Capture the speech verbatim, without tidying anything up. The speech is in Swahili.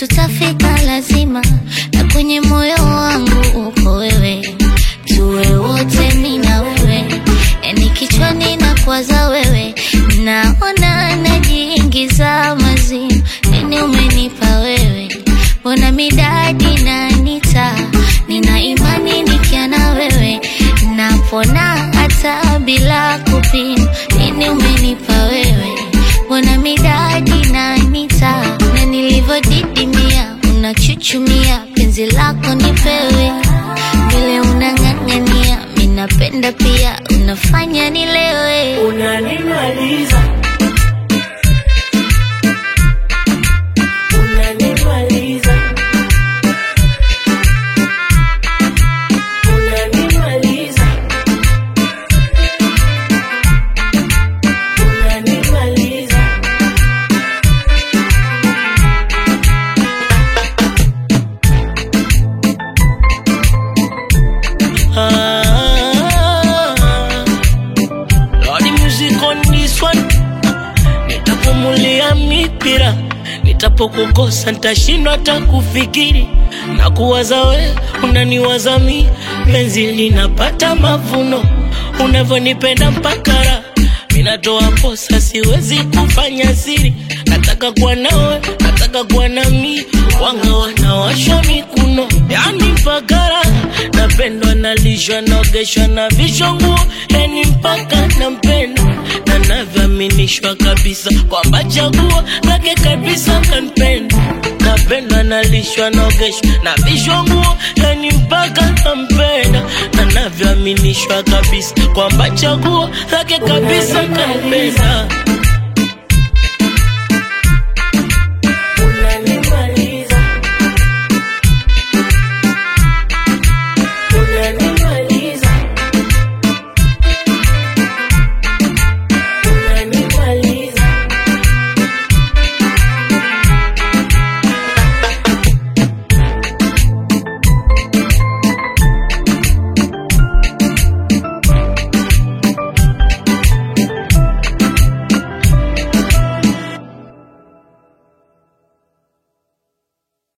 tutafika lazima, na kwenye moyo wangu uko wewe. Tuwe wote mimi na wewe, yani kichwani na kwaza wewe. Naona najiingiza mazimu, nini umenipa wewe? Mbona midadi na nita, nina imani nikia na wewe. Napona hata bila kupima, nini umenipa wewe? Mbona midadi na nita, na nilivodidimia unachuchumia, penzi lako nipewe. Vile unang'ang'ania, minapenda pia, unafanya nilewe. Unanimaliza, unanimaliza, unanimaliza, unanimaliza. Ah, Lordy music on this one. Nitapumulia mipira, nitapokukosa nitashindwa hata kufikiri. Na kuwaza we, unaniwaza mi, penzi linapata mavuno. Unavyonipenda mpakara, minatoa posa siwezi kufanya siri. Nataka kuwa nawe, nataka kuwa na mi, wanga wanawashwa mikuno. Yani mpakara, napendwa nalishwa naogeshwa na vishonguo. Yani mpaka nampenda, na navyaminishwa kabisa kwamba chaguo lake kabisa kanipenda. Napendwa nalishwa naogeshwa na vishonguo. Yani mpaka nampenda, na navyaminishwa kabisa kwamba chaguo lake kabisa kanipenda.